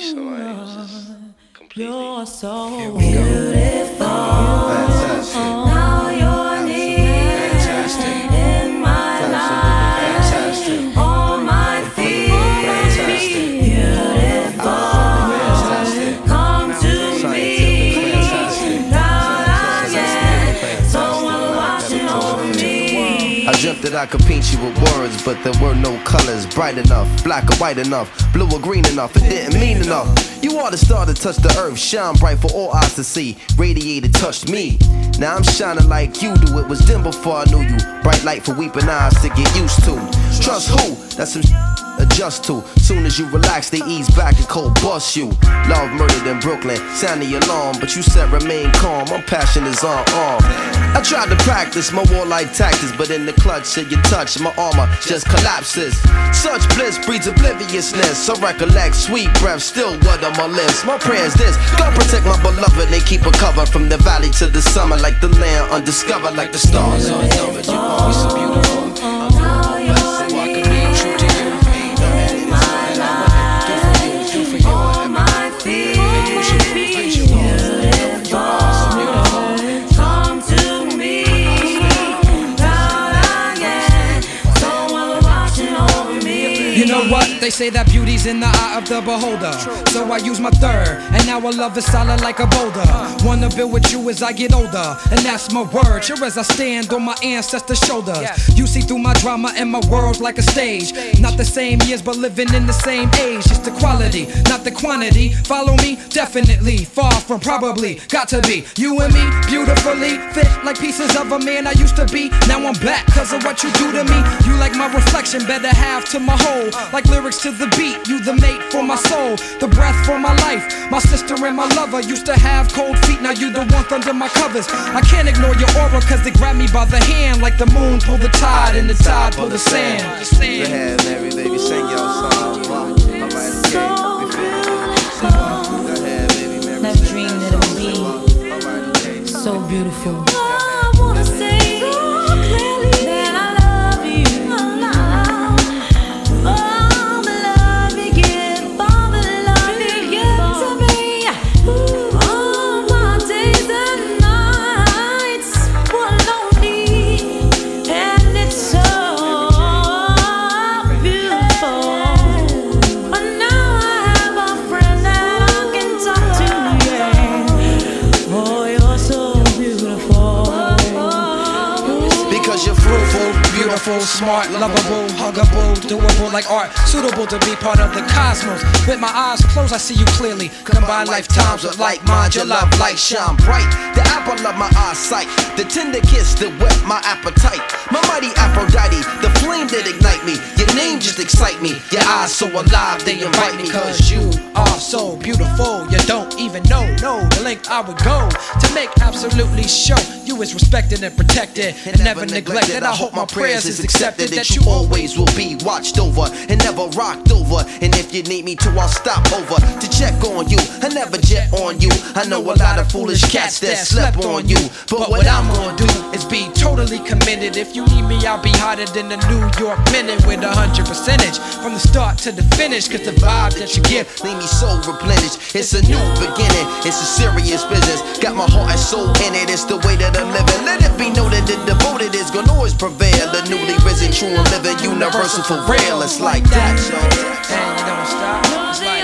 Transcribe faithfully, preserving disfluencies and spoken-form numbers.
So like, it was just completely. You're so beautiful. Fantastic. Now you're near Fantastic. in my life. Fantastic. On my feet. Fantastic. Beautiful. Fantastic. Come to me. Fantastic. Proud I am. Someone watching over me. I dreamt that I could paint you with words, but there were no colors bright enough, black or white enough, blue or green enough. It didn't mean enough. You are the star that touched the earth, shine bright for all eyes to see. Radiated, touched me. Now I'm shining like you do. It was dim before I knew you. Bright light for weeping eyes to get used to. Trust who? That's some adjust to. Soon as you relax, they ease back and cold bust you. Love murdered in Brooklyn, sound the alarm, but you said remain calm. My passion is on arm. I tried to practice my warlike tactics, but in the clutch of your touch, my armor just collapses. Such bliss breeds obliviousness. I recollect sweet breath, still wet on my lips. My prayer is this: God protect my beloved and keep her covered from the valley to the summer, like the land undiscovered, like the stars unknown. You are so beautiful. You know what? They say that beauty's in the eye of the beholder. So I use my third, and now I love is solid like a boulder. Wanna build with you as I get older, and that's my word. Sure as I stand on my ancestors' shoulders. You see through my drama and my world's like a stage. Not the same years, but living in the same age. It's the quality, not the quantity. Follow me? Definitely. Far from probably. Got to be. You and me, beautifully fit like pieces of a man I used to be. Now I'm back cause of what you do to me. You like my reflection, better half to my whole. Like lyrics to the beat, you the mate for my soul, the breath for my life. My sister and my lover used to have cold feet, now you the one under my covers. I can't ignore your aura cause they grab me by the hand, like the moon pull the tide and the tide pull the sand. Go ahead, Mary, baby, sing your song. So beautiful. Never dreamed that it would be so beautiful. I wanna say so clearly that I love you. All the love you give, all the love you give to me. All my days and nights were lonely, and it's so beautiful. But now I have a friend that I can talk to. Yeah. Oh, you're so beautiful. Because you're fruitful, beautiful, smart, lovable, huggable, doable like art, suitable to be part of the cosmos. With my eyes closed, I see you clearly. Combine lifetimes with like mind, your love light shine bright. The apple of my eyesight, the tender kiss that whet my appetite. My mighty Aphrodite, the flame that ignite me. Your name just excite me. Your eyes so alive, they invite me. Cause you are so beautiful, you don't even know, know the length I would go to make absolutely sure you is respected and protected and never neglected. I hope my prayers is accepted, that you always will be watched over and never rocked over. And if you need me to, I'll stop over to check on you. I never jet on you. I know a lot of foolish cats that slept on you, but what I'm gonna do is be totally committed. If you need me, I'll be hotter than the New York Minute with a hundred percentage from the start to the finish. Cause the vibe that you give leave me so replenished. It's a new beginning, it's a serious business. Got my heart and soul in it, it's the way that I'm living. Let it be noted that devoted is gonna always prevail. The newly risen, true and living, universal for real. It's like that, yo. And you don't stop. It's like